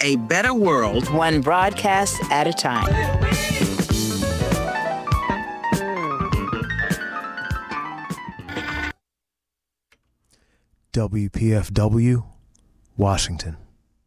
a better world, one broadcast at a time. WPFW, Washington.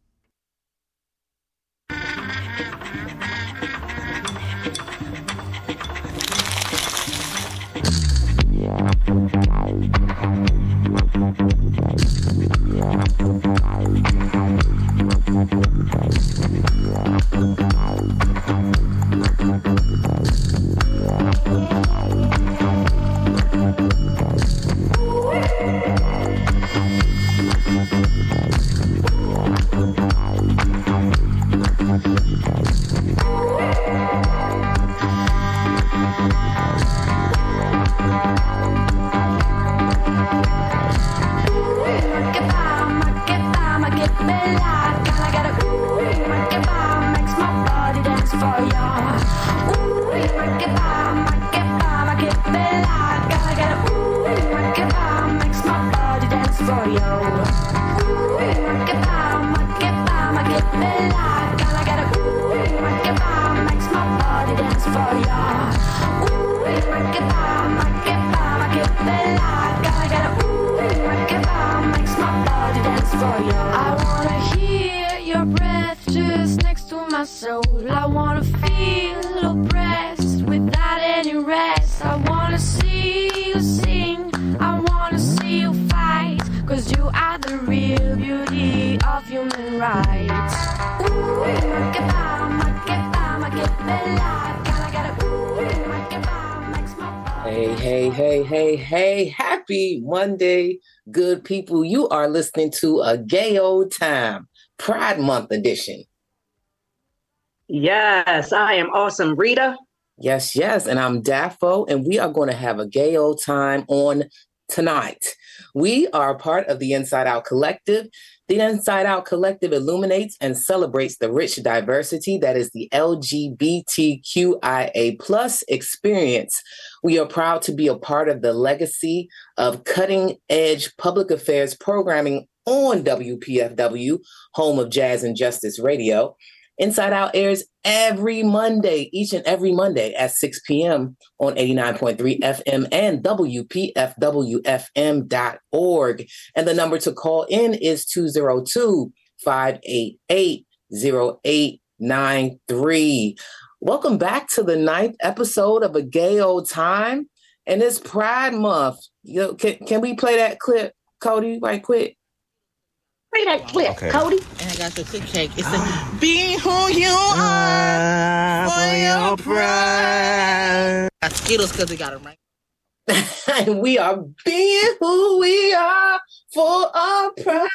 Hey, happy Monday, good people. You are listening to A Gay Old Time, Pride Month edition. Yes, I am awesome, Rita. Yes, and I'm Daffo, and we are going to have a gay old time on tonight. We are part of the Inside Out Collective. The Inside Out Collective illuminates and celebrates the rich diversity that is the LGBTQIA plus experience. We are proud to be a part of the legacy of cutting-edge public affairs programming on WPFW, home of Jazz and Justice Radio. Inside Out airs every Monday, each and every Monday at 6 p.m. on 89.3 FM and WPFWFM.org. And the number to call in is 202-588-0893. Welcome back to the 9th episode of A Gay Old Time. And it's Pride Month. You know, can we play that clip, Cody, right quick? Play that clip, okay. Cody. And I got the quick shake. It's a be who you are for your pride. Got Skittles because they got them right. And we are being who we are for our pride.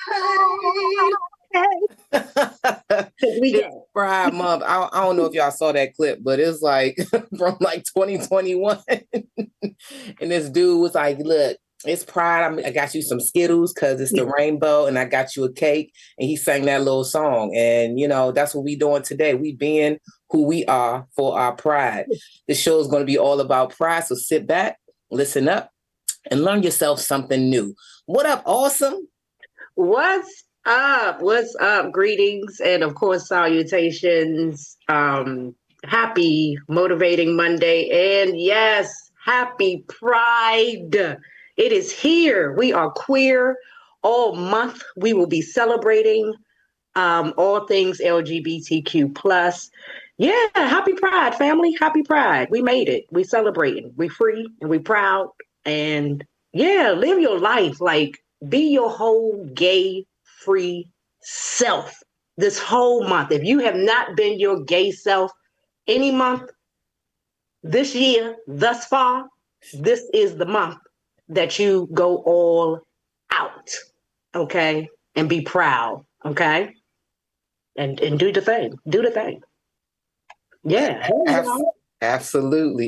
It's Pride Month. I don't know if y'all saw that clip, but it's like from like 2021. And this dude was like, look, it's Pride. I got you some Skittles because it's the rainbow, and I got you a cake. And he sang that little song. And, you know, that's what we doing today. We being who we are for our pride. The show is going to be all about pride. So sit back, listen up, and learn yourself something new. What up, awesome? What's up? What's up? Greetings and, of course, salutations. Happy Motivating Monday. And yes, happy Pride. It is here. We are queer all month. We will be celebrating all things LGBTQ plus. Yeah, happy Pride, family. Happy Pride. We made it. We celebrating. We free and we proud. And yeah, live your life. Like, be your whole gay free self this whole month. If you have not been your gay self any month this year, thus far, this is the month that you go all out, okay? And be proud, okay? And do the thing. Do the thing. Yeah. Absolutely.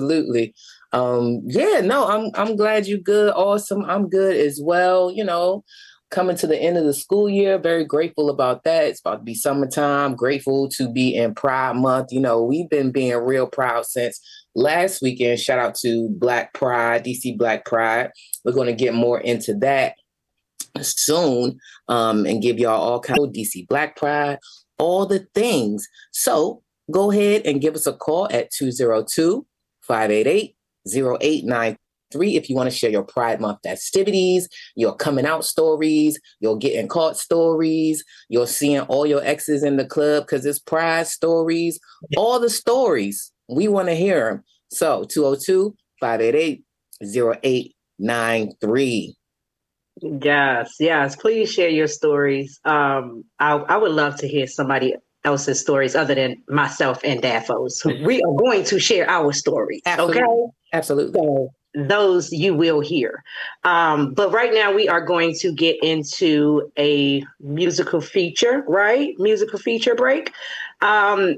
I'm glad you good. Awesome. I'm good as well. You know, coming to the end of the school year, very grateful about that. It's about to be summertime. Grateful to be in Pride Month. You know, we've been being real proud since last weekend. Shout out to Black Pride, DC Black Pride. We're going to get more into that soon and give y'all all kinds of DC Black Pride. all the things. So go ahead and give us a call at 202-588-0893 if you want to share your Pride Month festivities, your coming out stories, your getting caught stories, you're seeing all your exes in the club because it's Pride stories, all the stories. We want to hear them. So 202-588-0893. Yes. Please share your stories. I would love to hear somebody else's stories other than myself and Daphos. We are going to share our stories. Absolutely. Okay? Absolutely. So those you will hear. But right now we are going to get into a musical feature, right? Musical feature break. And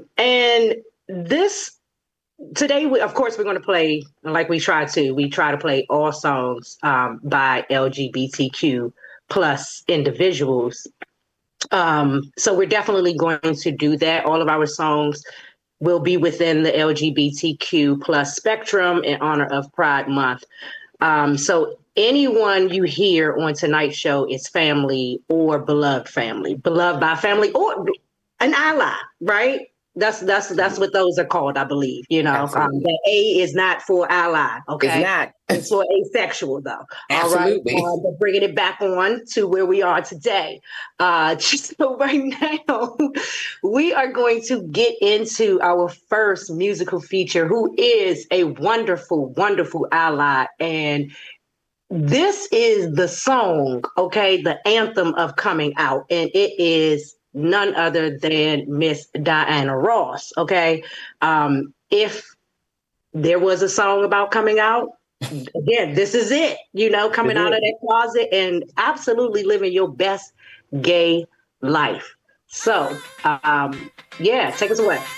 today, of course, we're going to play, like we try to play all songs by LGBTQ plus individuals. So we're definitely going to do that. All of our songs will be within the LGBTQ plus spectrum in honor of Pride Month. So anyone you hear on tonight's show is family or beloved by family or an ally, right? That's what those are called, I believe. You know, the A is not for ally. Okay, it's not. It's for asexual, though. Absolutely. All right, but bringing it back on to where we are today. So right now, we are going to get into our first musical feature, who is a wonderful, wonderful ally, and this is the song, okay, the anthem of coming out, and it is none other than Miss Diana Ross, okay? If there was a song about coming out, again, this is it, you know, coming out of that closet and absolutely living your best gay life. So, take us away.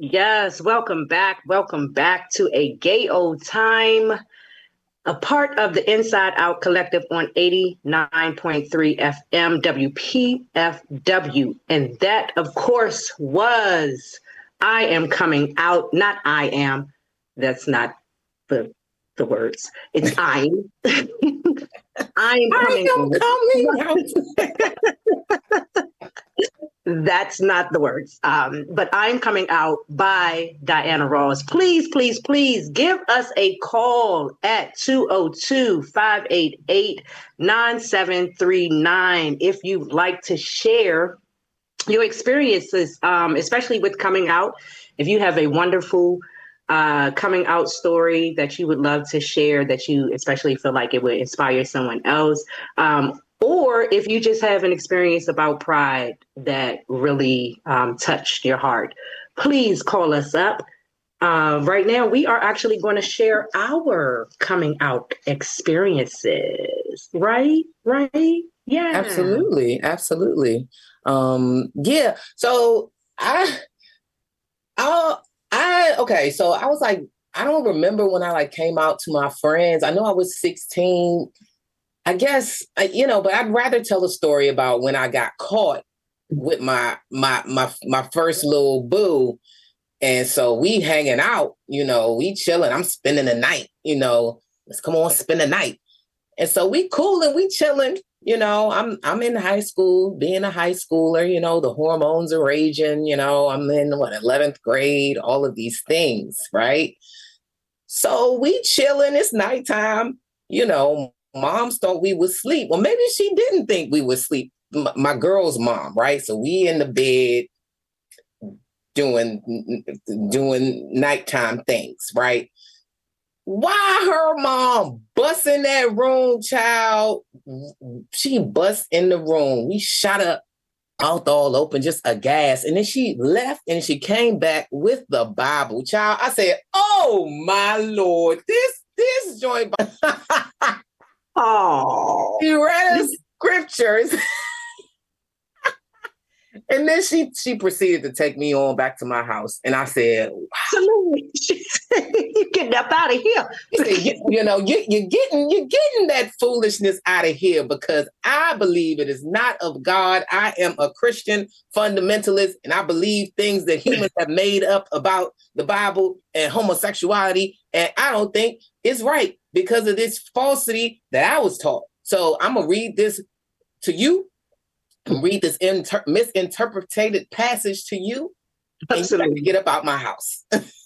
Yes, welcome back. Welcome back to a gay old time, a part of the Inside Out Collective on 89.3 FM WPFW. And that, of course, was I Am Coming Out. Not I Am. That's not the words. It's I. I'm coming out. That's not the words. But I'm Coming Out by Diana Ross. Please, please, please give us a call at 202-588-9739 if you'd like to share your experiences, especially with coming out. If you have a wonderful coming out story that you would love to share, that you especially feel like it would inspire someone else, or if you just have an experience about pride that really touched your heart, please call us up. Right now, we are actually going to share our coming out experiences. Right? Yeah. Absolutely. Yeah. So okay. So I was like, I don't remember when I came out to my friends. I know I was 16. I guess, but I'd rather tell a story about when I got caught with my first little boo. And so we hanging out, we chilling. I'm spending the night, let's come on, spend the night. And so we cool and we chilling, I'm in high school, being a high schooler, the hormones are raging, I'm in 11th grade, all of these things, right? So we chilling, it's nighttime, moms thought we would sleep. Well, maybe she didn't think we would sleep. My girl's mom, right? So we in the bed doing nighttime things, right? Why her mom bust in that room, child? She bust in the room. We shot up, mouth all open, just aghast. And then she left and she came back with the Bible, child. I said, oh my Lord, this joint. Oh, she read us scriptures. And then she proceeded to take me on back to my house. And I said, wow. She said, you're getting up out of here. You're getting that foolishness out of here because I believe it is not of God. I am a Christian fundamentalist, and I believe things that humans have made up about the Bible and homosexuality. And I don't think it's right because of this falsity that I was taught. So I'm going to read this to you. Read this misinterpreted passage to you, and you have to get up out my house.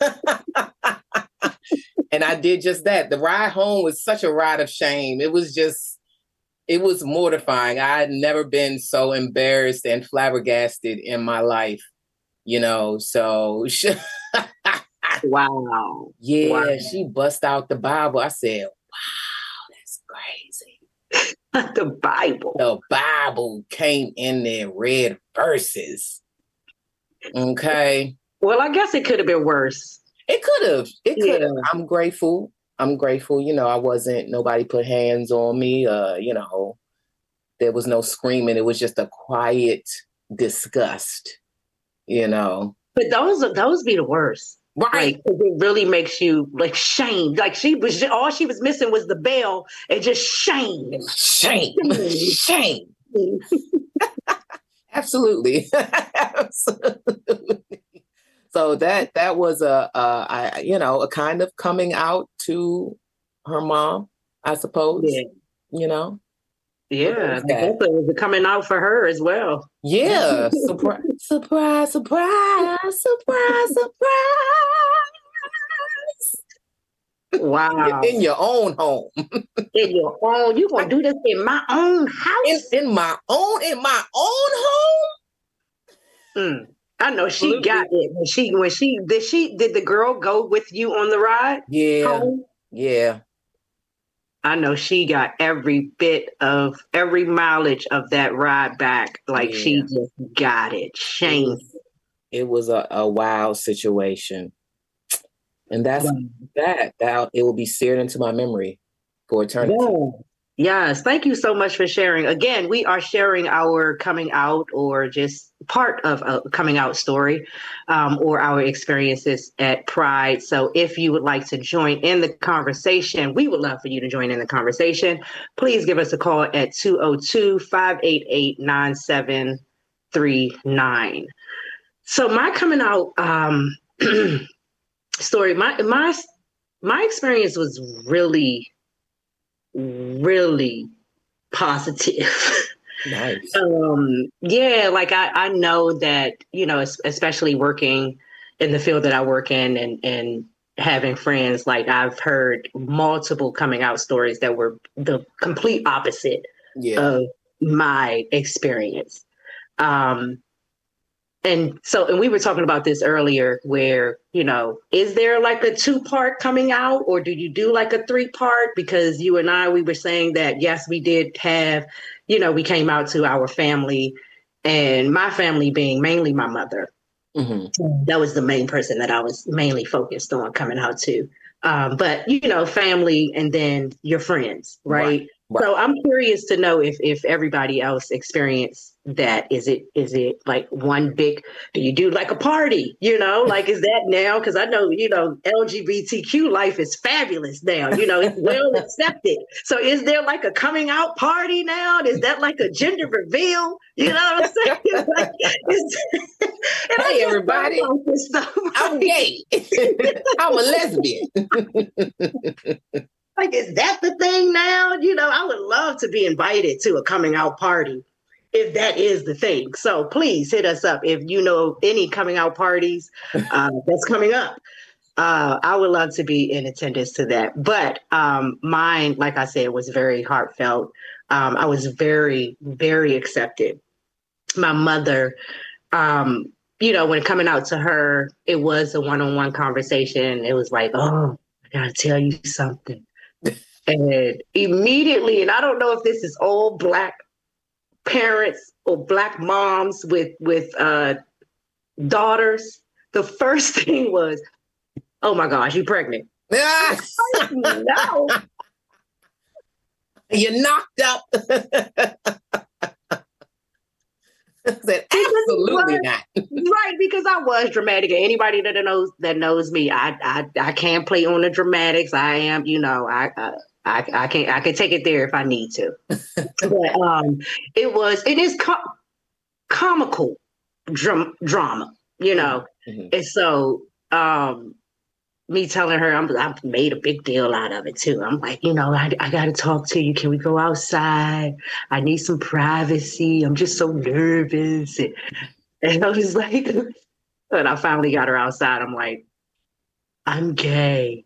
And I did just that. The ride home was such a ride of shame. It was mortifying. I had never been so embarrassed and flabbergasted in my life, so. Wow. Yeah, wow. She bust out the Bible. I said, wow, that's crazy. The Bible came in there, read verses. Okay. Well, I guess it could have been worse. It could have. I'm grateful. Nobody put hands on me. There was no screaming. It was just a quiet disgust, But those be the worst. Right. It really makes you shamed. All she was missing was the bell and just shame. Shame. Absolutely. Absolutely. So that was a kind of coming out to her mom, I suppose. Yeah. Yeah, it was coming out for her as well. Yeah, surprise. Wow. In your own home. In your own, you gonna do this in my own house? In my own home? I know she Absolutely. Got it. Did the girl go with you on the ride? Yeah. Home? Yeah. I know she got every mileage of that ride back. She just got it. Shame. It was a wild situation. And that's that it will be seared into my memory for eternity. Yeah. Yes. Thank you so much for sharing. Again, we are sharing our coming out or just part of a coming out story or our experiences at Pride. So if you would like to join in the conversation, we would love for you to join in the conversation. Please give us a call at 202-588-9739. So my coming out story, my experience was really, really positive. Nice. Yeah, like I know that, you know, especially working in the field that I work in and having friends, like I've heard multiple coming out stories that were the complete opposite of my experience. And we were talking about this earlier where, you know, is there like a 2-part coming out, or do you do like a 3-part? Because you and I, we were saying that, yes, we did have, you know, we came out to our family, and my family being mainly my mother. Mm-hmm. That was the main person that I was mainly focused on coming out to. But, you know, family and then your friends, right? Right. So I'm curious to know if everybody else experienced that. Is it like one big, do you do like a party, you know, like is that now? Because I know, you know, LGBTQ life is fabulous now, you know, it's well accepted. So is there like a coming out party now? Is that like a gender reveal? You know what I'm saying? Like, hey, everybody, I'm gay. I'm a lesbian. Like, is that the thing now? You know, I would love to be invited to a coming out party if that is the thing. So please hit us up if you know any coming out parties that's coming up. I would love to be in attendance to that. But mine, like I said, was very heartfelt. I was very, very accepted. My mother, you know, when coming out to her, it was a one-on-one conversation. It was like, oh, I gotta tell you something. And immediately, and I don't know if this is all Black parents or Black moms with daughters, the first thing was, oh my gosh, you pregnant? No. You're knocked up. Said, absolutely not. Right, because I was dramatic. And anybody that knows me, I can't play on the dramatics. I am, you know, I can take it there if I need to. But it is comical drama, you know. Mm-hmm. And so me telling her, I've made a big deal out of it too. I'm like, you know, I got to talk to you. Can we go outside? I need some privacy. I'm just so nervous. And I was like, and I finally got her outside. I'm like, I'm gay.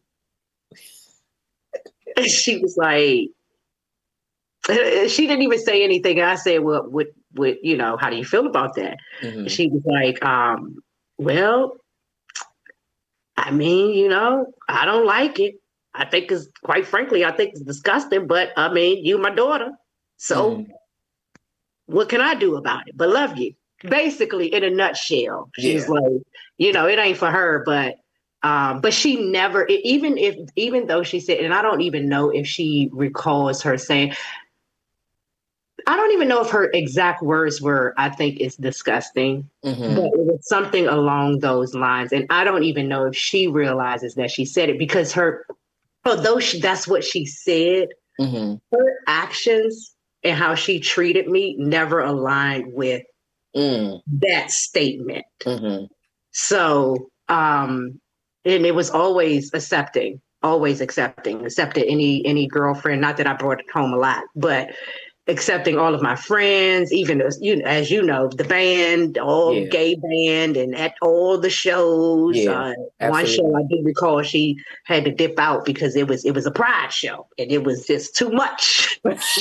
And she was like, she didn't even say anything. I said, well, what, you know, how do you feel about that? Mm-hmm. She was like, well, I mean, you know, I don't like it. I think it's, quite frankly, I think it's disgusting, but I mean, you my daughter. So what can I do about it? But love you. Basically, in a nutshell. She's like, you know, it ain't for her, but she never, even though she said, and I don't even know if she recalls her saying, I don't even know if her exact words were, I think it's disgusting, but it was something along those lines. And I don't even know if she realizes that she said it, because although that's what she said, her actions and how she treated me never aligned with that statement. So, and it was always accepting any girlfriend, not that I brought it home a lot, but accepting all of my friends, even as you know, the band, gay band, and at all the shows. One show I do recall, she had to dip out because it was a pride show, and it was just too much.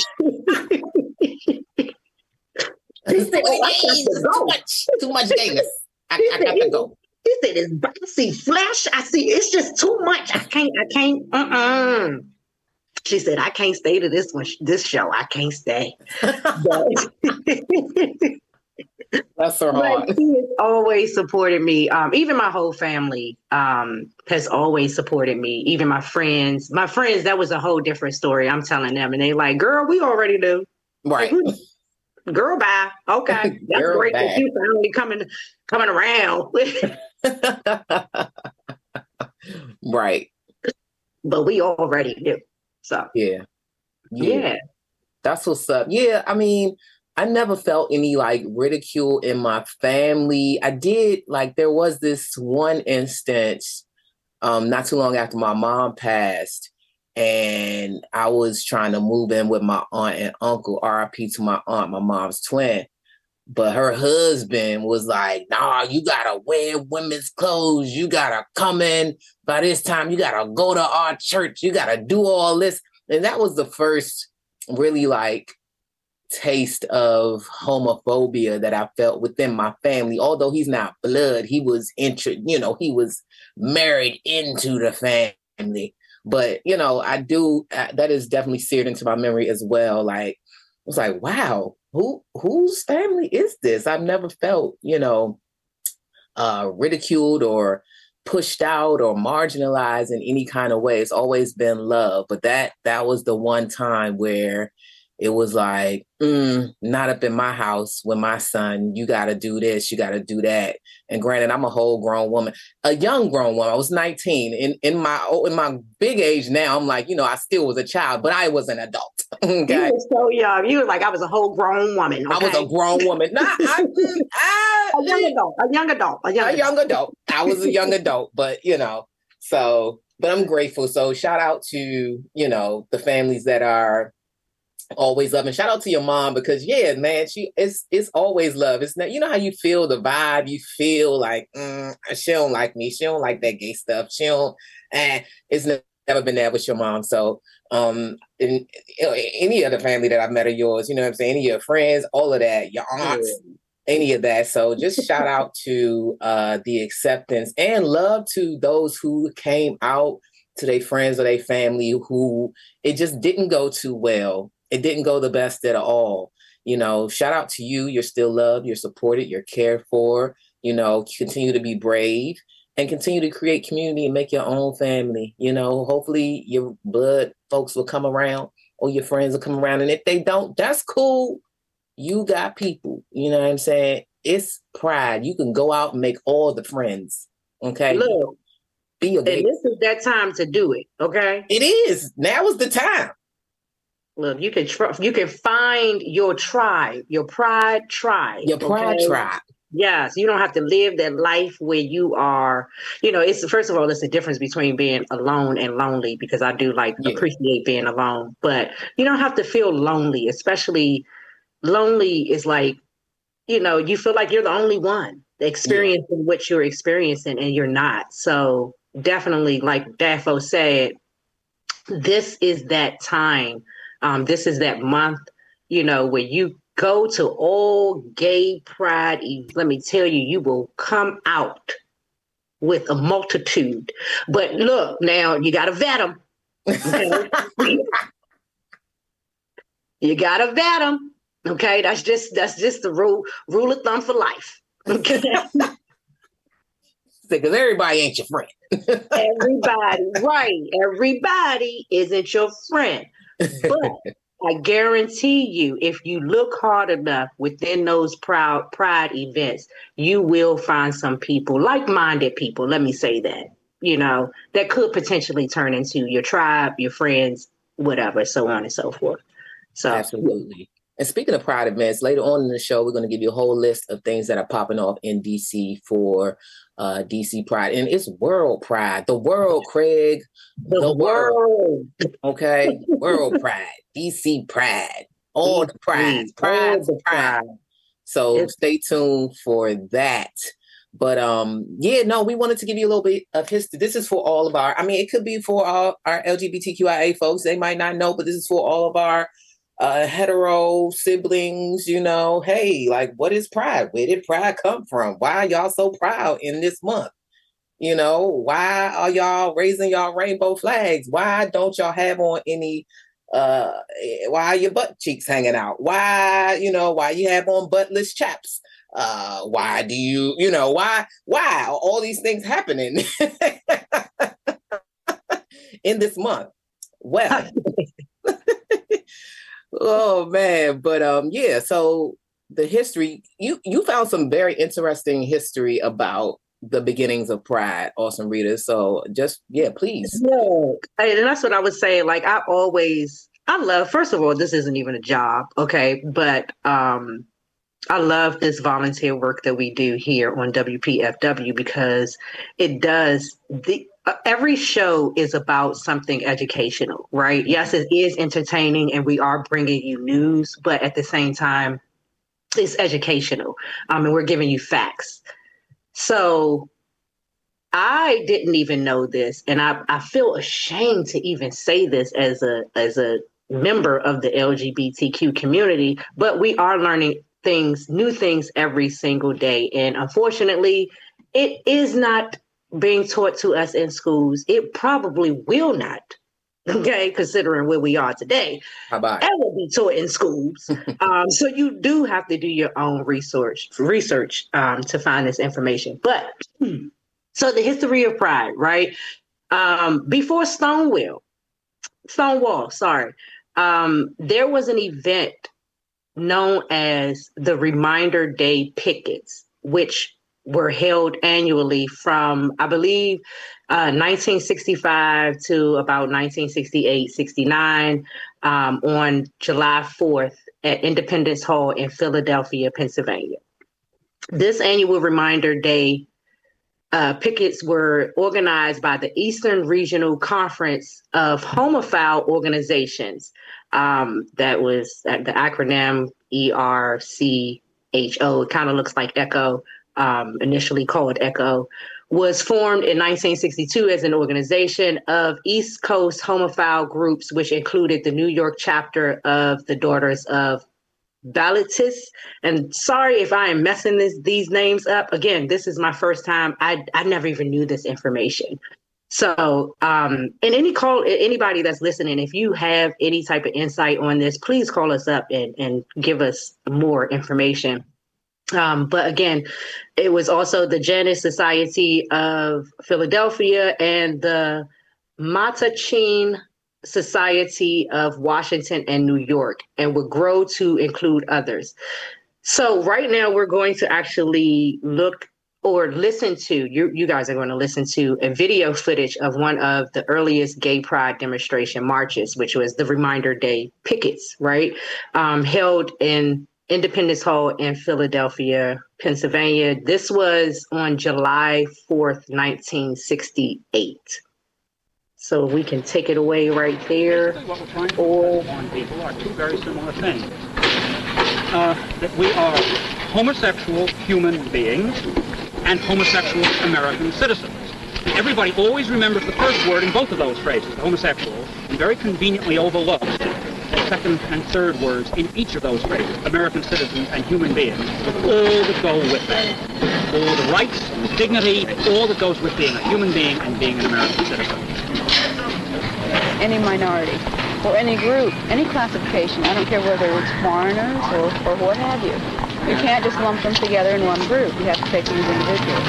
She said, too much gayness. I got to go. He said, I see flesh. I see, it's just too much. I can't. She said, I can't stay to this show. I can't stay. That's so hard. But he has always supported me. Even my whole family has always supported me. Even my friends, that was a whole different story. I'm telling them, and they like, girl, we already knew. Right. Girl, bye. Okay. That's Girl, great bye. that you finally coming around. Right. But we already knew. So Yeah. yeah. That's what's up. Yeah, I mean, I never felt any like ridicule in my family. I did, like, there was this one instance not too long after my mom passed, and I was trying to move in with my aunt and uncle, RIP to my aunt, my mom's twin. But her husband was like, nah, you gotta wear women's clothes. You gotta come in by this time. You gotta go to our church. You gotta do all this. And that was the first really like taste of homophobia that I felt within my family. Although he's not blood, he was he was married into the family. But, that is definitely seared into my memory as well. Like, I was like, wow, whose family is this? I've never felt, ridiculed or pushed out or marginalized in any kind of way. It's always been love. But that was the one time where it was like, not up in my house with my son. You got to do this. You got to do that. And granted, I'm a whole grown woman, a young grown woman. I was 19. In my big age now, I'm like, I still was a child, but I was an adult. Okay? You were so young. You were like, I was a whole grown woman. Okay? I was a grown woman. A young adult. I was a young adult, but but I'm grateful. So shout out to, the families that are always love, and shout out to your mom, because man, it's always love. It's not, how you feel the vibe. You feel like she don't like me. She don't like that gay stuff. She don't. It's never been there with your mom. So in any other family that I've met of yours, you know what I'm saying, any of your friends, all of that, your aunts, any of that. So just shout out to the acceptance and love to those who came out to their friends or their family who it just didn't go too well. It didn't go the best at all. Shout out to you. You're still loved. You're supported. You're cared for. Continue to be brave and continue to create community and make your own family. Hopefully your blood folks will come around or your friends will come around. And if they don't, that's cool. You got people. You know what I'm saying? It's pride. You can go out and make all the friends. Okay. Look, and this is that time to do it. Okay. It is. Now is the time. Look, you can find your tribe, your pride tribe. Your pride tribe. Yes, you don't have to live that life where you are, it's, first of all, it's the difference between being alone and lonely, because I do appreciate being alone, but you don't have to feel lonely, especially lonely is like, you feel like you're the only one experiencing what you're experiencing, and you're not. So definitely, like Dafo said, this is that time. This is that month, where you go to all gay pride. Let me tell you, you will come out with a multitude. But look, now you got to vet them. Okay? You got to vet them. Okay, that's just the rule of thumb for life. Okay, because everybody ain't your friend. Everybody, right? Everybody isn't your friend. But I guarantee you, if you look hard enough within those pride events, you will find some people, like-minded people, let me say that, that could potentially turn into your tribe, your friends, whatever, so on and so forth. So absolutely. And speaking of pride events, later on in the show, we're going to give you a whole list of things that are popping off in DC for DC Pride. And it's World Pride. The world, Craig. The world. Okay? World Pride. DC Pride. All the prides. Pride. So stay tuned for that. But we wanted to give you a little bit of history. This is for all of it could be for all our LGBTQIA folks. They might not know, but this is for all of our hetero siblings, hey, like, what is pride? Where did pride come from? Why are y'all so proud in this month? Why are y'all raising y'all rainbow flags? Why don't y'all have on any why are your butt cheeks hanging out? Why you have on buttless chaps? Why do you why are all these things happening in this month? Well, Oh man, but yeah. So the history, you found some very interesting history about the beginnings of Pride, Awesome Rita. So just please. Yeah. And that's what I was saying. Like I love, first of all, this isn't even a job, okay? But I love this volunteer work that we do here on WPFW because it does every show is about something educational, right? Yes, it is entertaining and we are bringing you news, but at the same time, it's educational. And we're giving you facts. So I didn't even know this, and I feel ashamed to even say this as a member of the LGBTQ community, but we are learning new things every single day. And unfortunately, it is not being taught to us in schools. It probably will not, okay, considering where we are today. Ever be taught in schools. So you do have to do your own research to find this information. But so the history of Pride, right? Before Stonewall, there was an event known as the Reminder Day Pickets, which were held annually from, I believe, 1965 to about 1968, 69, on July 4th at Independence Hall in Philadelphia, Pennsylvania. This annual Reminder Day pickets were organized by the Eastern Regional Conference of Homophile Organizations. That was the acronym ERCHO. It kind of looks like ECHO, initially called ECHO, was formed in 1962 as an organization of East Coast homophile groups, which included the New York chapter of the Daughters of Bilitis. And sorry if I am messing these names up. Again, this is my first time. I never even knew this information. So, and anybody that's listening, if you have any type of insight on this, please call us up and give us more information. But again, it was also the Janus Society of Philadelphia and the Mattachine Society of Washington and New York, and would grow to include others. So right now we're going to actually look or listen to, you guys are going to listen to a video footage of one of the earliest gay pride demonstration marches, which was the Reminder Day pickets, right? Held in Independence Hall in Philadelphia, Pennsylvania. This was on July 4th, 1968. So we can take it away right there. What we're trying to prove on people are two very similar things. That we are homosexual human beings and homosexual American citizens. Everybody always remembers the first word in both of those phrases, homosexual, and very conveniently overlooks the second and third words in each of those phrases, American citizens and human beings, with all that go with that. All the rights and the dignity, all that goes with being a human being and being an American citizen. Any minority or any group, any classification, I don't care whether it's foreigners or what have you. You can't just lump them together in one group. You have to take them as individuals.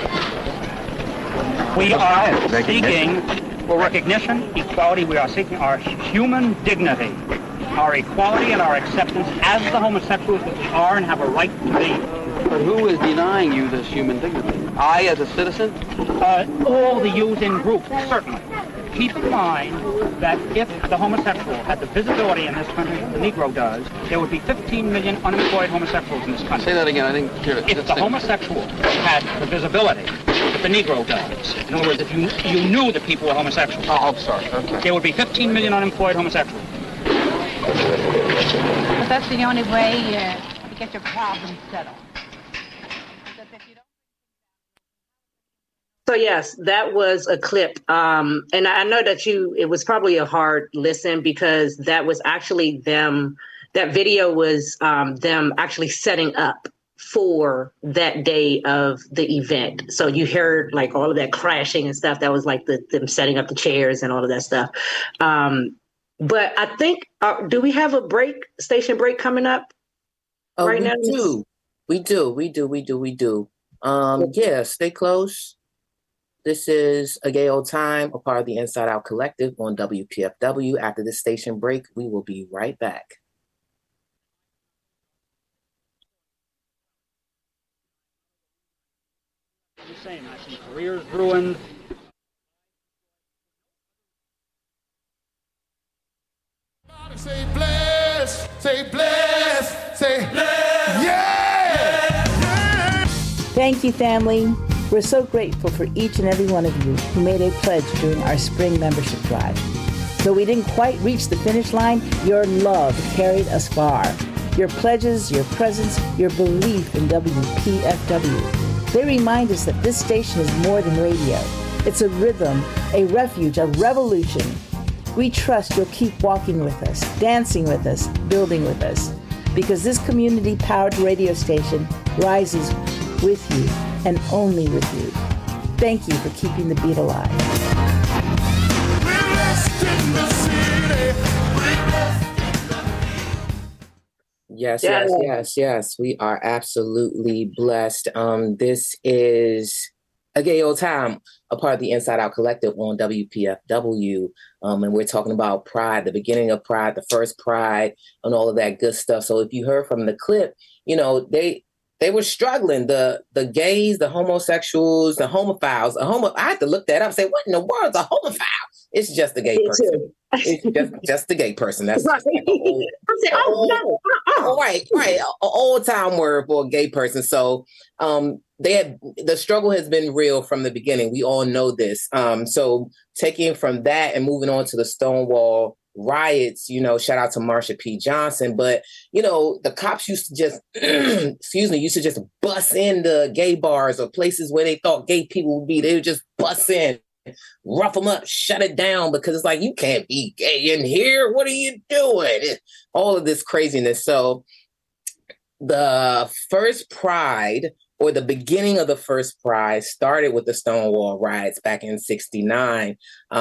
We are seeking recognition, equality. We are seeking our human dignity, our equality and our acceptance as the homosexuals that we are and have a right to be. But who is denying you this human dignity? I as a citizen? All the youth in groups, certainly. Keep in mind that if the homosexual had the visibility in this country that the Negro does, there would be 15 million unemployed homosexuals in this country. Say that again, I didn't hear it. If the homosexual had the visibility that the Negro does, in other words, if you knew that people were homosexual. Oh, I'm sorry, okay. There would be 15 million unemployed homosexuals. But that's the only way to get your problem settled. So yes, that was a clip. And I know that it was probably a hard listen because that was actually them. That video was them actually setting up for that day of the event. So you heard like all of that crashing and stuff. That was like them setting up the chairs and all of that stuff. But I think, do we have a station break coming up right now? We do. Yeah, stay close. This is A Gay Old Time, a part of the Inside Out Collective on WPFW. After this station break, we will be right back. The same. I see careers ruined. Say bless, say bless, say bless. Yeah! Thank you, family. We're so grateful for each and every one of you who made a pledge during our spring membership drive. Though we didn't quite reach the finish line, your love carried us far. Your pledges, your presence, your belief in WPFW. They remind us that this station is more than radio. It's a rhythm, a refuge, a revolution. We trust you'll keep walking with us, dancing with us, building with us, because this community-powered radio station rises with you and only with you. Thank you for keeping the beat alive. Yes. We are absolutely blessed. This is a gay old time, a part of the Inside Out Collective on WPFW. And we're talking about Pride, the beginning of Pride, the first Pride, and all of that good stuff. So if you heard from the clip, you know, they were struggling. The gays, the homosexuals, the homophiles. I had to look that up and say, what in the world is a homophile? It's just a gay person. It's just a gay person. That's right. Right. An old time word for a gay person. So the struggle has been real from the beginning. We all know this. So taking from that and moving on to the Stonewall riots, you know, shout out to Marsha P. Johnson. But, you know, the cops used to just, used to just bust in the gay bars or places where they thought gay people would be. They would just bust in, rough them up, shut it down, because it's like, you can't be gay in here. What are you doing? All of this craziness. So the first Pride, or the beginning of the first Pride, started with the Stonewall riots back in '69,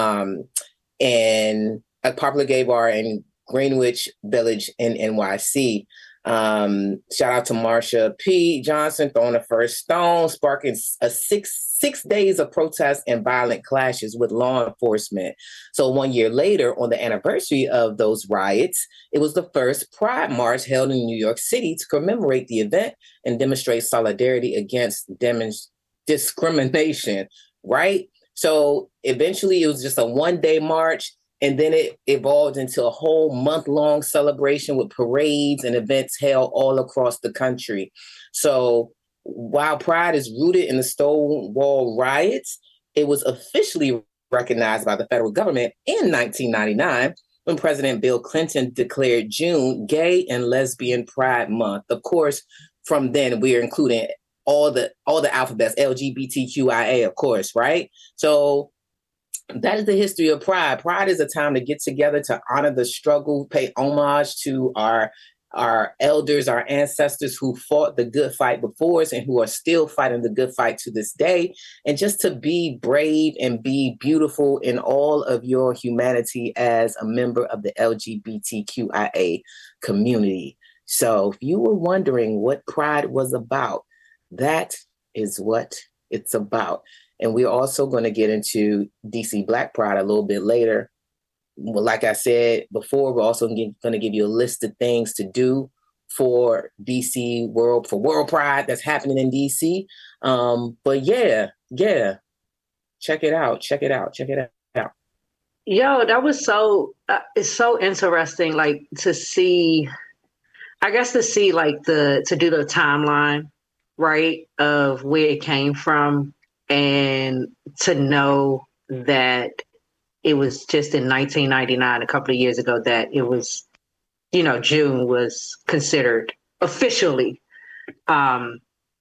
in a popular gay bar in Greenwich Village in NYC. Shout out to Marsha P. Johnson throwing the first stone, sparking a six days of protests and violent clashes with law enforcement. So 1 year later, on the anniversary of those riots, it was the first Pride March held in New York City to commemorate the event and demonstrate solidarity against discrimination, right? So eventually it was just a 1-day march, and then it evolved into a whole month-long celebration with parades and events held all across the country. So while Pride is rooted in the Stonewall riots, it was officially recognized by the federal government in 1999 when President Bill Clinton declared June Gay and Lesbian Pride Month. Of course, from then we are including all the alphabets, LGBTQIA, of course, right? So that is the history of Pride. Pride is a time to get together to honor the struggle, pay homage to our elders, our ancestors who fought the good fight before us and who are still fighting the good fight to this day. And just to be brave and be beautiful in all of your humanity as a member of the LGBTQIA community. So if you were wondering what Pride was about, that is what it's about. And we're also going to get into DC Black Pride a little bit later. Well, like I said before, we're also going to give you a list of things to do for DC World Pride that's happening in DC. But yeah, check it out. Yo, that was it's so interesting, like to see like to do the timeline, right, of where it came from, and to know that it was just in 1999, a couple of years ago, that it was, you know, June was considered officially Pride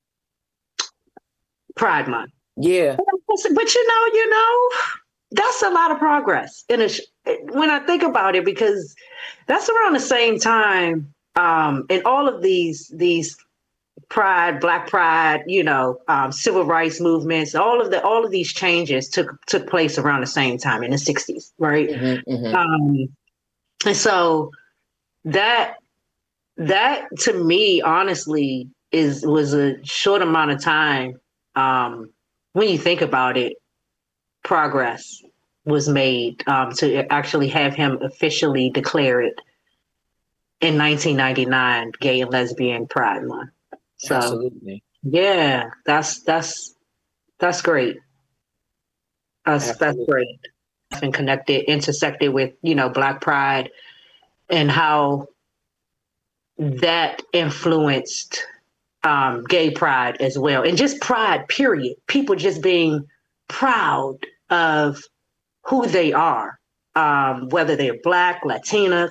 Month. Yeah. But you know, that's a lot of progress. When I think about it, because that's around the same time, and all of these Pride, Black Pride, you know, civil rights movements, all of these changes took place around the same time in the 60s, right? Mm-hmm. And so that to me, honestly, was a short amount of time. When you think about it, progress was made to actually have him officially declare it in 1999, Gay and Lesbian Pride Month. So, absolutely. Yeah, that's That's great. That's great. It's been connected, intersected with, Black Pride and how that influenced gay pride as well. And just pride, period. People just being proud of who they are, whether they're Black, Latina,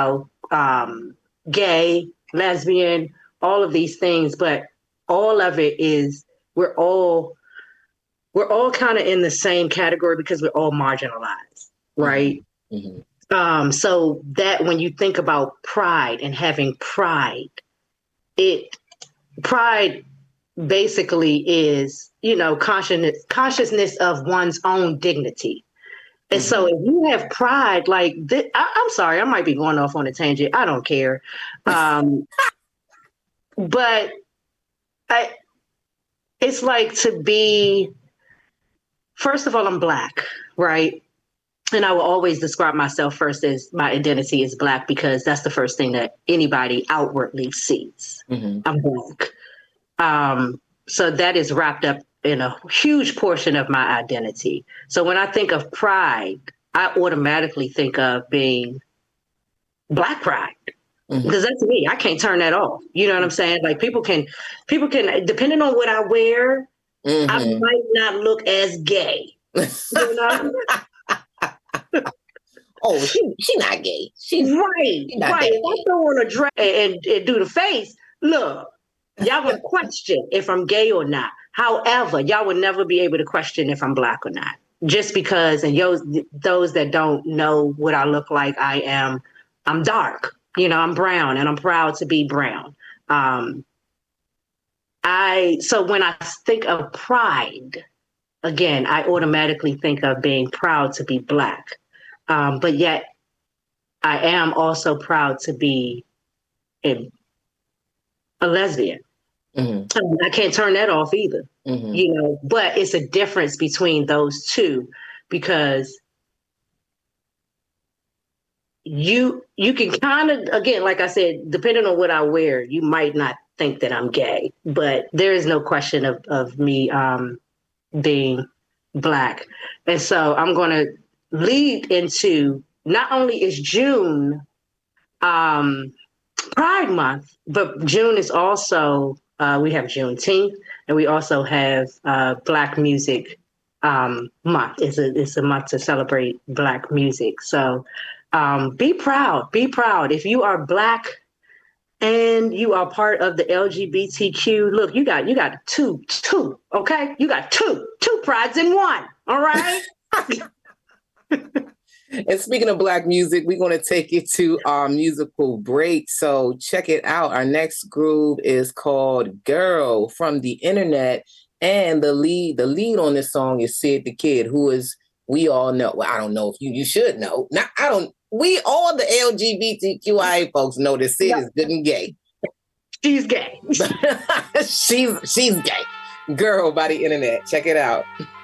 gay, lesbian, all of these things. But all of it is, we're all kind of in the same category because we're all marginalized, right? Mm-hmm. So that when you think about pride and having pride, pride basically is, consciousness of one's own dignity. And so if you have pride like this, I'm sorry, I might be going off on a tangent. I don't care. But it's like to be, first of all, I'm Black, right? And I will always describe myself first as my identity is Black because that's the first thing that anybody outwardly sees. Mm-hmm. I'm Black. So that is wrapped up in a huge portion of my identity. So when I think of pride, I automatically think of being Black pride. Mm-hmm. Because that's me. I can't turn that off. You know what I'm saying? Like people can, depending on what I wear, mm-hmm. I might not look as gay. You know? Oh, she not gay. She's right. Right. If I throw on a dress and do the face, look, y'all would question if I'm gay or not. However, y'all would never be able to question if I'm Black or not. Just because, and those that don't know what I look like, I'm dark. I'm brown and I'm proud to be brown. So when I think of pride, again, I automatically think of being proud to be Black. But yet I am also proud to be a lesbian. Mm-hmm. I can't turn that off either, mm-hmm. But it's a difference between those two because you can kind of, again, like I said, depending on what I wear, you might not think that I'm gay, but there is no question of me being Black. And so I'm going to lead into, not only is June Pride Month, but June is also, we have Juneteenth, and we also have Black Music Month. It's a month to celebrate Black music. So be proud. If you are Black and you are part of the LGBTQ, look, you got two, okay? You got two prides in one, all right? And speaking of Black music, we're going to take it to our musical break. So check it out. Our next groove is called Girl from the Internet. And the lead on this song is Sid the Kid, who is, we all know, well, I don't know if you should know. Now, we all the LGBTQIA folks know that Sid is good and gay. She's gay. she's gay. Girl by the Internet. Check it out.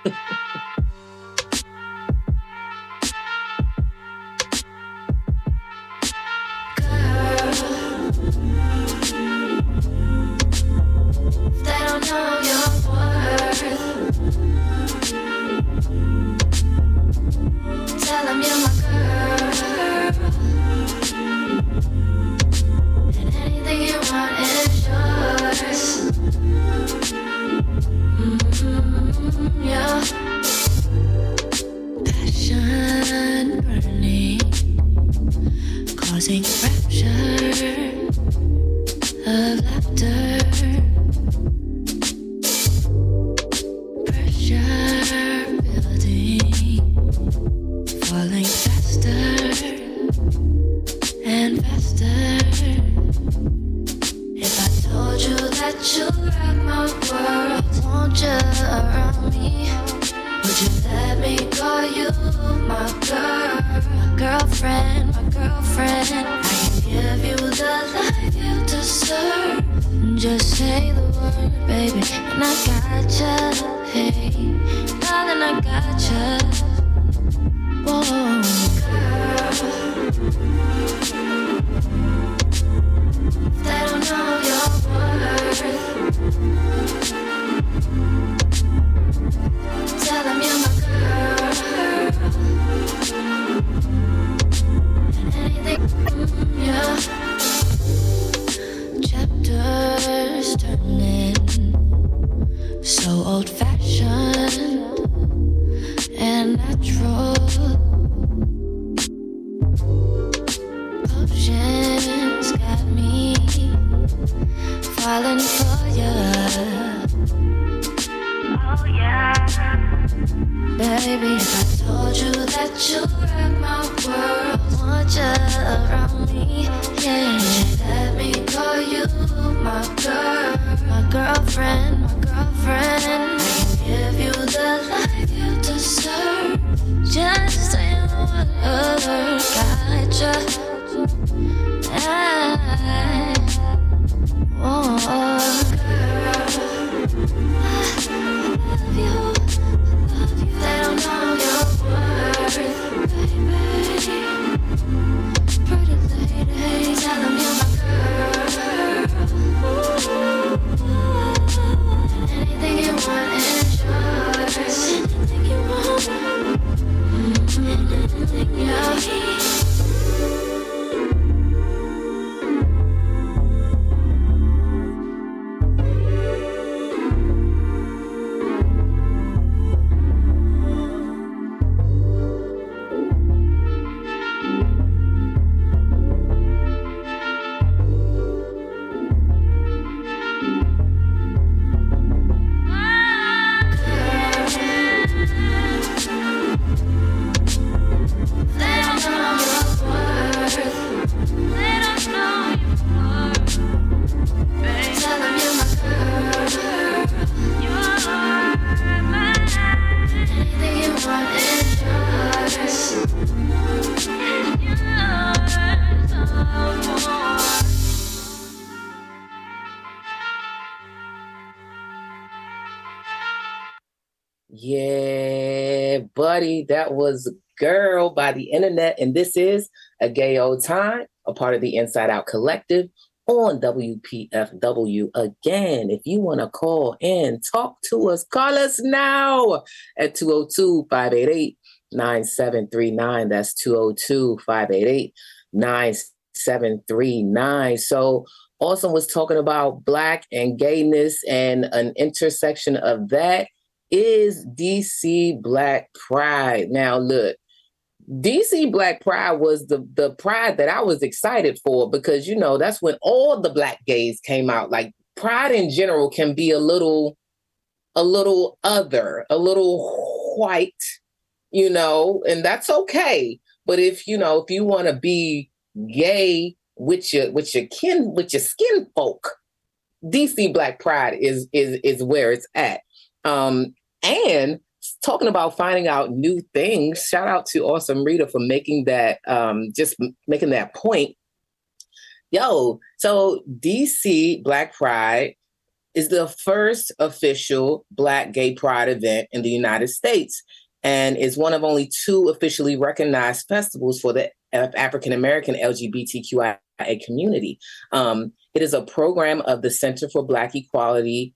Causing rapture of laughter, pressure building, falling faster and faster. If I told you that you rock my world, won't you around me? Would you let me call you my girl, my girlfriend, my girlfriend? I can give you the life you deserve. Just say the word, baby, and I gotcha. Hey, darling, I gotcha. Whoa, girl, they don't know your worth. falling for you. Oh yeah. Baby, if I told you that you rock my world, want you around me, yeah. Would you let me call you my girl, my girlfriend, my girlfriend? I can give you the life you deserve. Just say one other gotcha. They don't know your worth, baby. Pretty lady, tell them you're my girl. Anything you want is yours. Anything you want, anything you need. Yeah, buddy, that was Girl by The Internet, and this is A Gay Old Time, a part of the Inside Out Collective on WPFW. Again, if you want to call in, talk to us, call us now at 202-588-9739. That's 202-588-9739. So Awesome was talking about Black and gayness, and an intersection of that is DC Black Pride. Now, look, DC Black Pride was the pride that I was excited for because, you know, that's when all the Black gays came out. Like, pride in general can be a little other, a little white, you know, and that's okay. But if you want to be gay with your skin folk, DC Black Pride is where it's at. And talking about finding out new things, shout out to Awesome Rita for making that, just making that point. So DC Black Pride is the first official Black gay pride event in the United States, and is one of only 2 officially recognized festivals for the African-American LGBTQIA community. It is a program of the Center for Black Equality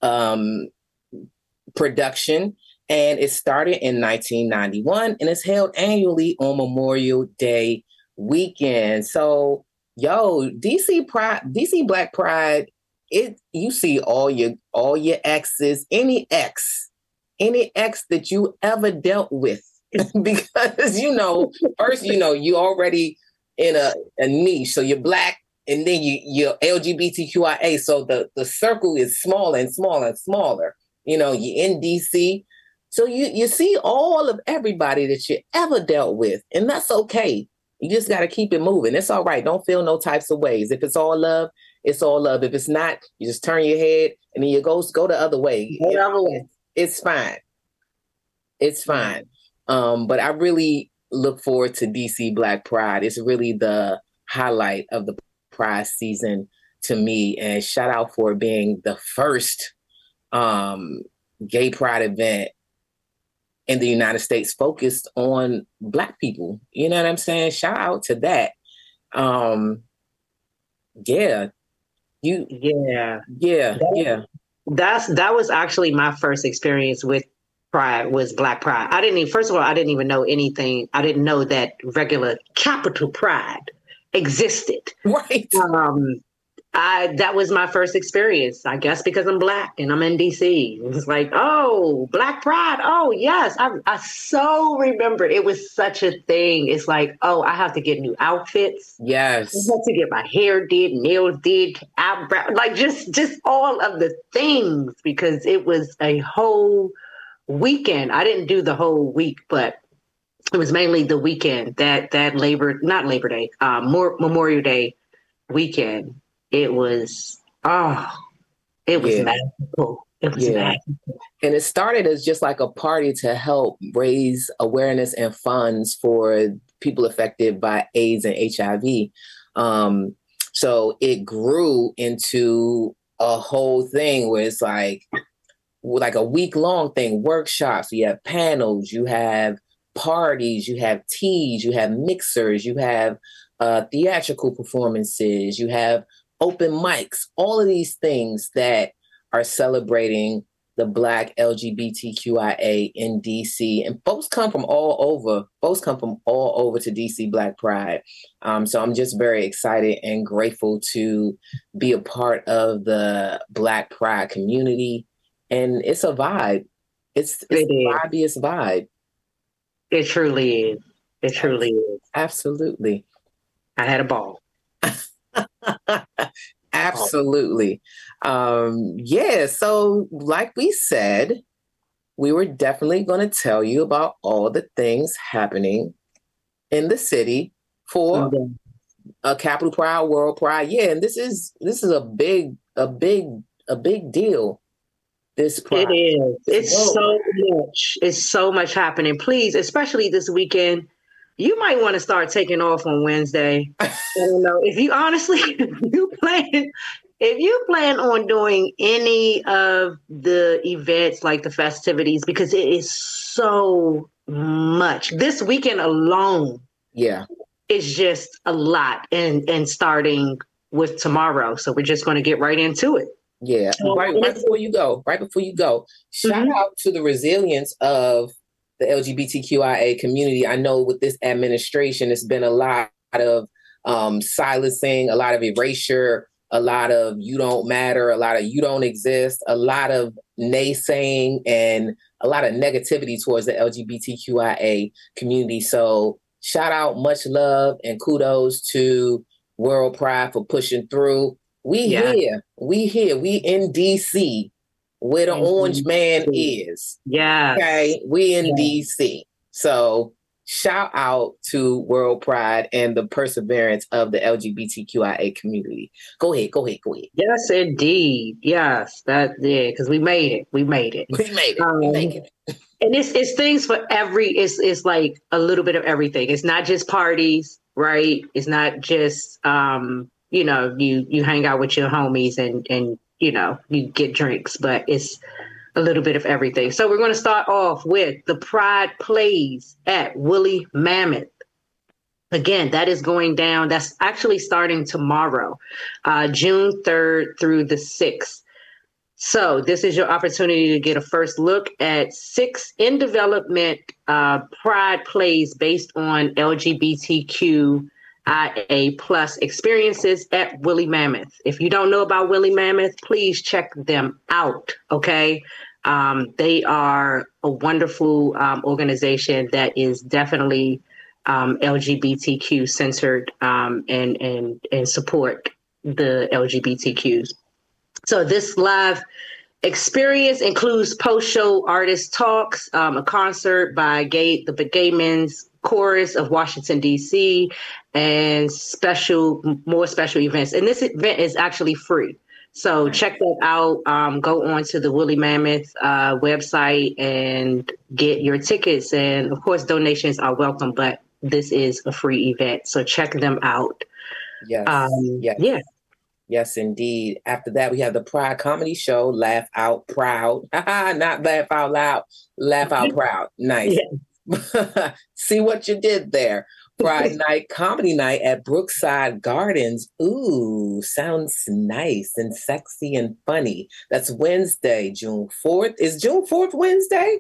production, and it started in 1991 and is held annually on Memorial Day weekend. So, DC Black Pride, you see all your exes, any ex that you ever dealt with, because first you already in a niche, so you're Black, and then you're LGBTQIA, so the circle is smaller and smaller and smaller. You're in DC, so you see all of everybody that you ever dealt with, and that's okay. You just got to keep it moving. It's all right. Don't feel no types of ways. If it's all love, it's all love. If it's not, you just turn your head and then you go the other way. It's fine. It's fine. But I really look forward to DC Black Pride. It's really the highlight of the Pride season to me. And shout out for being the first gay pride event in the United States focused on Black people. You know what I'm saying? Shout out to that. Yeah. That was actually my first experience with Pride, was Black Pride. I didn't even know anything. I didn't know that regular capital Pride existed. Right. That was my first experience, I guess, because I'm Black and I'm in DC. It's like, oh, Black Pride. Oh, yes. I so remember it was such a thing. It's like, oh, I have to get new outfits. Yes. I have to get my hair did, nails did, eyebrow, like just all of the things, because it was a whole weekend. I didn't do the whole week, but it was mainly the weekend, that Memorial Day weekend. It was magical. It was magical. And it started as just like a party to help raise awareness and funds for people affected by AIDS and HIV. So it grew into a whole thing where it's like a week-long thing, workshops. You have panels, you have parties, you have teas, you have mixers, you have theatrical performances, you have open mics, all of these things that are celebrating the Black LGBTQIA in DC. And folks come from all over. Folks come from all over to DC Black Pride. So I'm just very excited and grateful to be a part of the Black Pride community. And it's a vibe. It's the vibeiest vibe. It truly is. It truly is. Absolutely. I had a ball. Absolutely. So like we said, we were definitely going to tell you about all the things happening in the city for a Capital Pride, World Pride. Yeah, and this is a big deal. This Pride. It is. It's so much. It's so much happening. Please, especially this weekend, you might want to start taking off on Wednesday. I don't know. If you plan on doing any of the events, like the festivities, because it is so much. This weekend alone, it's just a lot, and starting with tomorrow. So we're just going to get right into it. Yeah. Right before you go, shout out to the resilience of the LGBTQIA community. I know with this administration, it's been a lot of silencing, a lot of erasure, a lot of you don't matter, a lot of you don't exist, a lot of naysaying, and a lot of negativity towards the LGBTQIA community. So shout out, much love, and kudos to World Pride for pushing through. We here, we in DC, where the orange man is. Yeah. Okay. We in DC. So shout out to World Pride and the perseverance of the LGBTQIA community. Go ahead. Yes, indeed. Yes. Because we made it. We made it. And it's things for it's like a little bit of everything. It's not just parties, right? It's not just you hang out with your homies and you get drinks, but it's a little bit of everything. So we're going to start off with the Pride Plays at Woolly Mammoth. Again, that is going down. That's actually starting tomorrow, June 3rd through the 6th. So this is your opportunity to get a first look at 6 in development Pride plays based on LGBTQIA+ experiences at Woolly Mammoth. If you don't know about Woolly Mammoth, please check them out. Okay. They are a wonderful organization that is definitely LGBTQ centered and support the LGBTQs. So this live experience includes post-show artist talks, a concert by the Gay Men's Chorus of Washington, D.C., and more special events. And this event is actually free. So check that out. Go on to the Woolly Mammoth website and get your tickets. And of course, donations are welcome, but this is a free event. So check them out. Yes. Yes, indeed. After that, we have the Pride Comedy Show, Laugh Out Proud. Not Laugh Out Loud, Laugh Out Proud. Nice. Yeah. See what you did there. Pride Night, Comedy Night at Brookside Gardens. Ooh, sounds nice and sexy and funny. That's Wednesday, June 4th. Is June 4th Wednesday?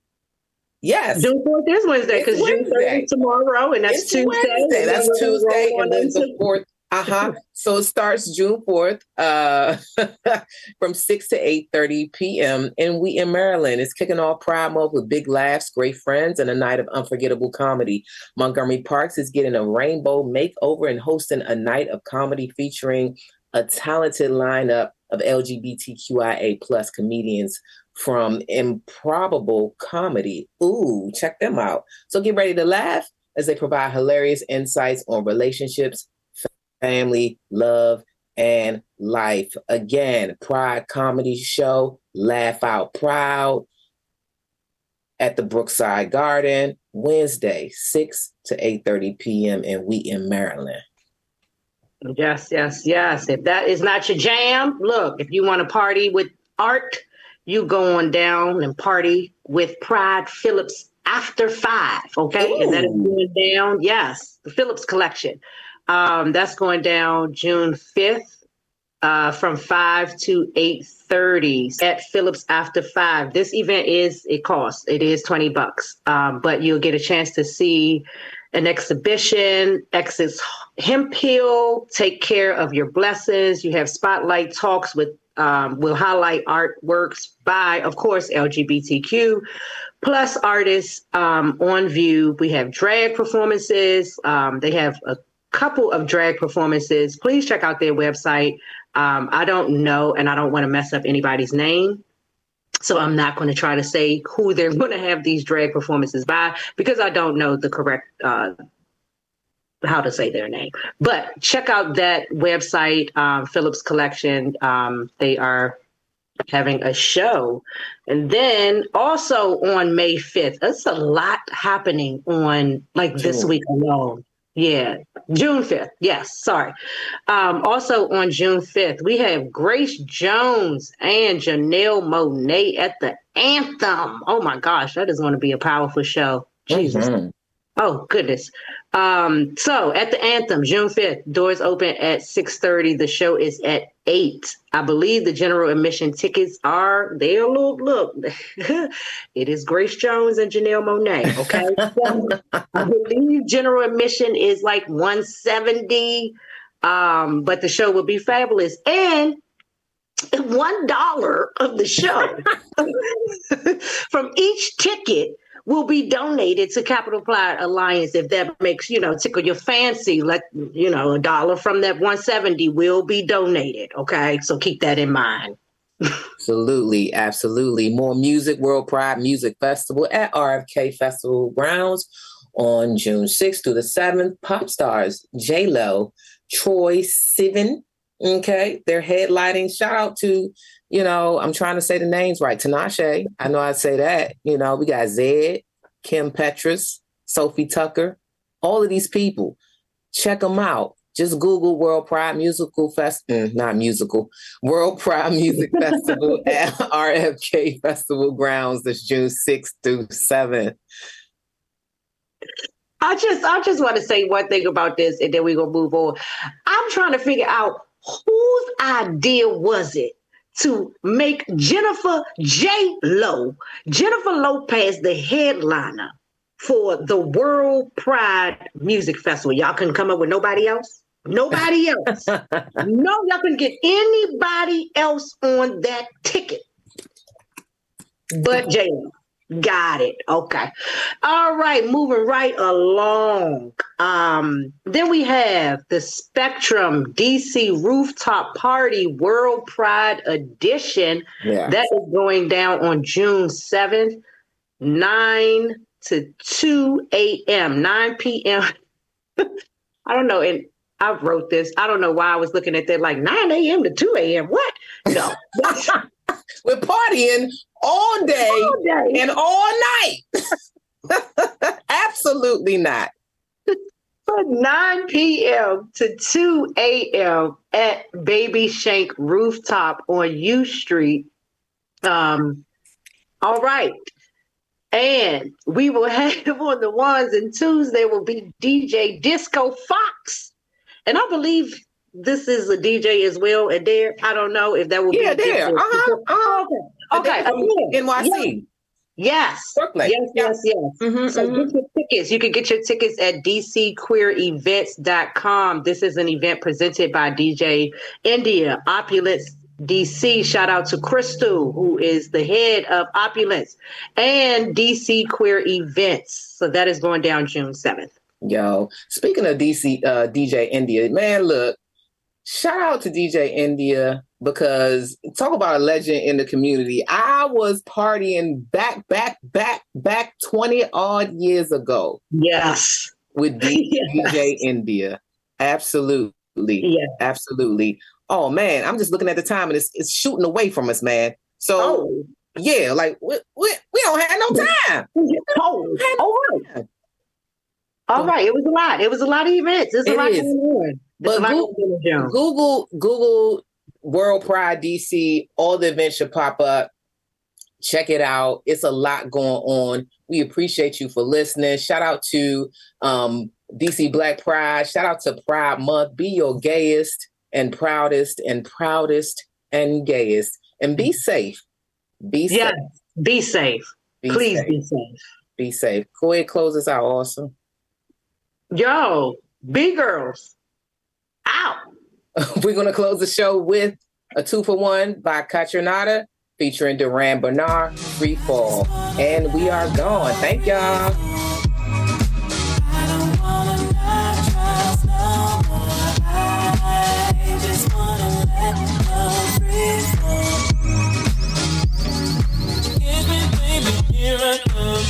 Yes. June 4th is Wednesday because June 3rd is tomorrow, and that's Tuesday. Wednesday. That's Tuesday, and then the 4th So it starts June 4th from 6 to 8:30 p.m. And we in Maryland. It's kicking off Pride Month with big laughs, great friends, and a night of unforgettable comedy. Montgomery Parks is getting a rainbow makeover and hosting a night of comedy featuring a talented lineup of LGBTQIA plus comedians from Improbable Comedy. Ooh, check them out. So get ready to laugh as they provide hilarious insights on relationships, family, love, and life. Again, Pride Comedy Show, Laugh Out Proud at the Brookside Garden, Wednesday, 6 to 8:30 p.m. and we in Maryland. Yes. If that is not your jam, look, if you want to party with art, you go on down and party with Pride Phillips After 5, okay? Ooh. And that is going down, yes, the Phillips Collection. That's going down June 5th from 5 to 8:30 at Phillips After 5. This event is $20, but you'll get a chance to see an exhibition, Exits Hemphill, Take Care of Your Blessings. You have spotlight talks with, will highlight artworks by, of course, LGBTQ plus artists on view. We have drag performances. They have a couple of drag performances. Please check out their website. I don't know, and I don't want to mess up anybody's name. So I'm not going to try to say who they're going to have these drag performances by because I don't know the correct how to say their name. But check out that website, Phillips Collection. They are having a show. And then also on May 5th, it's a lot happening on this week alone. Yeah, June 5th. Yes, sorry. Also on June 5th, we have Grace Jones and Janelle Monáe at the Anthem. Oh my gosh, that is going to be a powerful show. Jesus. Oh, goodness. So at the Anthem, June 5th, doors open at 6:30. The show is at 8. I believe the general admission tickets are there. Look. It is Grace Jones and Janelle Monáe. Okay. I believe general admission is like $170. But the show will be fabulous. And $1 of the show from each ticket will be donated to Capital Pride Alliance. If that makes, tickle your fancy, $1 from that 170 will be donated. Okay. So keep that in mind. Absolutely. More music, World Pride Music Festival at RFK Festival Grounds on June 6th through the 7th. Pop stars J-Lo, Troye Sivan. Okay. They're headlining. Shout out to, I'm trying to say the names right. Tinashe. I know I'd say that. We got Zed, Kim Petras, Sophie Tucker, all of these people. Check them out. Just Google World Pride World Pride Music Festival at RFK Festival Grounds. That's June 6th through 7th. I just want to say one thing about this, and then we're going to move on. I'm trying to figure out whose idea was it to make Jennifer Lopez the headliner for the World Pride Music Festival. Y'all couldn't come up with nobody else? Nobody else. No, y'all couldn't get anybody else on that ticket but J-Lo. Got it. Okay. All right. Moving right along. Then we have the Spectrum DC Rooftop Party World Pride Edition. Yeah. That is going down on June 7th, 9 to 2 a.m., 9 p.m. I don't know. And I wrote this. I don't know why I was looking at that like 9 a.m. to 2 a.m. What? No. We're partying all day and all night. Absolutely not. 9 p.m. to 2 a.m. at Baby Shank Rooftop on U Street. All right. And we will have on the ones and twos, there will be DJ Disco Fox. And I believe this is a DJ as well, Adair. I don't know if that will be. Yeah, there. Okay. NYC. Yes. Yes. Brooklyn. Yes. Mm-hmm, So get your tickets. You can get your tickets at dcqueerevents.com. This is an event presented by DJ India, Opulence DC. Shout out to Crystal, who is the head of Opulence, and DC Queer Events. So that is going down June 7th. Yo, speaking of DJ India, man, look, shout out to DJ India, because talk about a legend in the community. I was partying back 20 odd years ago. Yes. With DJ India. Absolutely. Yeah. Absolutely. Oh man, I'm just looking at the time and it's shooting away from us, man. So yeah, like we don't have no time. All right. It was a lot. It was a lot of events. There's a lot going on. But Google World Pride DC, all the events should pop up. Check it out. It's a lot going on. We appreciate you for listening. Shout out to DC Black Pride. Shout out to Pride Month. Be your gayest and proudest and gayest. And be safe. Be safe. Yeah, be safe. Please be safe. Be safe. Go ahead, close us out, Awesome. Yo, B-Girls. Out. We're going to close the show with a 2-for-1 by Katrinata featuring Duran Bernard, Free Fall. And we are gone. Thank y'all. Here I come.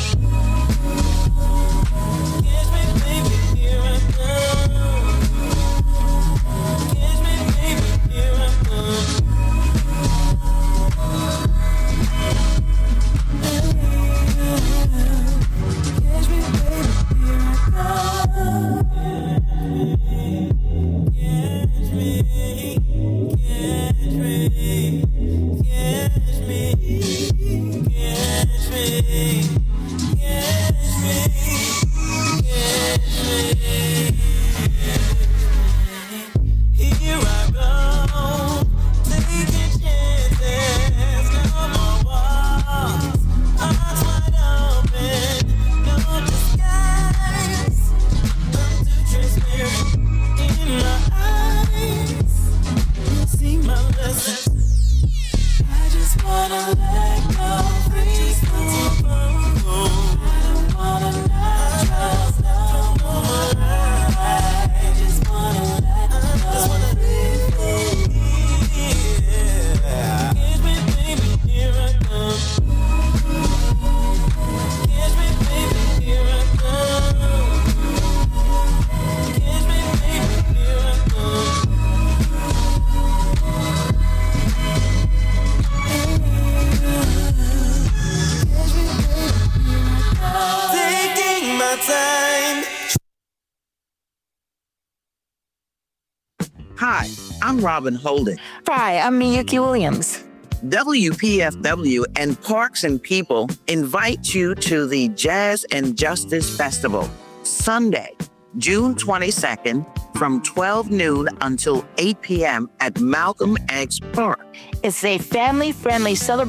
Hi, I'm Robin Holden. Hi, I'm Miyuki Williams. WPFW and Parks and People invite you to the Jazz and Justice Festival, Sunday, June 22nd, from 12 noon until 8 p.m. at Malcolm X Park. It's a family-friendly celebration